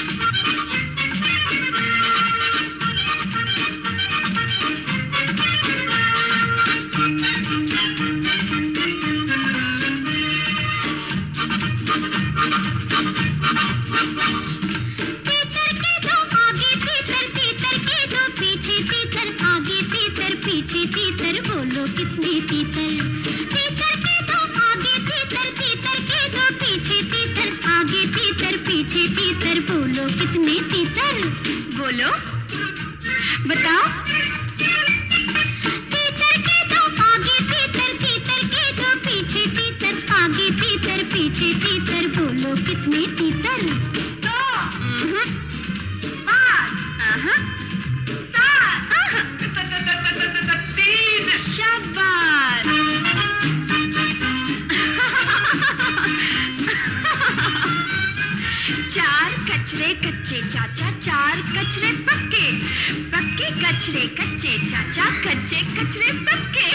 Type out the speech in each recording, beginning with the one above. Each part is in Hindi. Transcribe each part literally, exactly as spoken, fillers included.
तीतर बोलो कितने तीतर, तीतर के दो आगे तीतर, तीतर के दो पीछे तीतर, आगे तीतर पीछे तीतर बोलो कितने तीतर, बोलो बताओ। तीतर के दो आगे तीतर, तीतर के दो पीछे तीतर, आगे तीतर पीछे तीतर बोलो कितने तीतर। दो, पाँच, सात, तीन, शाबाश। चार कचरे कच्चे चाचा, चार कचरे पक्के, पक्के कचरे कच्चे चाचा, कच्चे कचरे पक्के।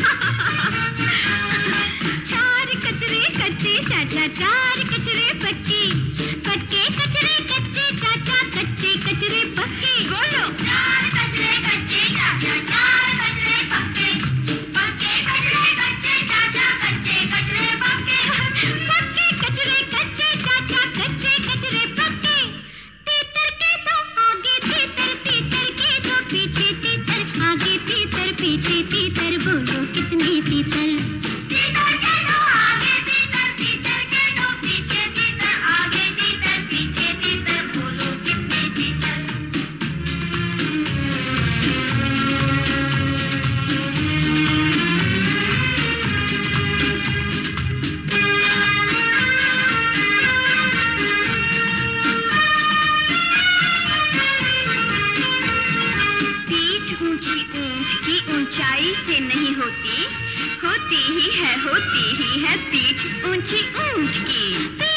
चार कचरे कच्चे चाचा, चार कचरे पक्के, पक्के कचरे कच्चे चाचा, कच्चे कचरे पक्के, बोलो। चार कचरे कच्चे चाचा, चार कचरे पक्के, पक्के कचरे कच्चे चाचा, कच्चे कचरे पक्के, पक्के कचरे कच्चे चाचा, कच्चे कचरे पक्के। तीतर के दो आगे तीतर, तीतर के दो पीछे तीतर, आगे तीतर पीछे तीतर बोलो कितनी तीतर। तीतर के दो आगे तीतर, तीतर के दो पीछे तीतर, आगे तीतर पीछे तीतर बोलो कितनी तीतर। पीठ ऊंची ऊंट की ऊंचाई से नहीं होती, होती ही है, होती ही है पीठ ऊंची ऊंट की।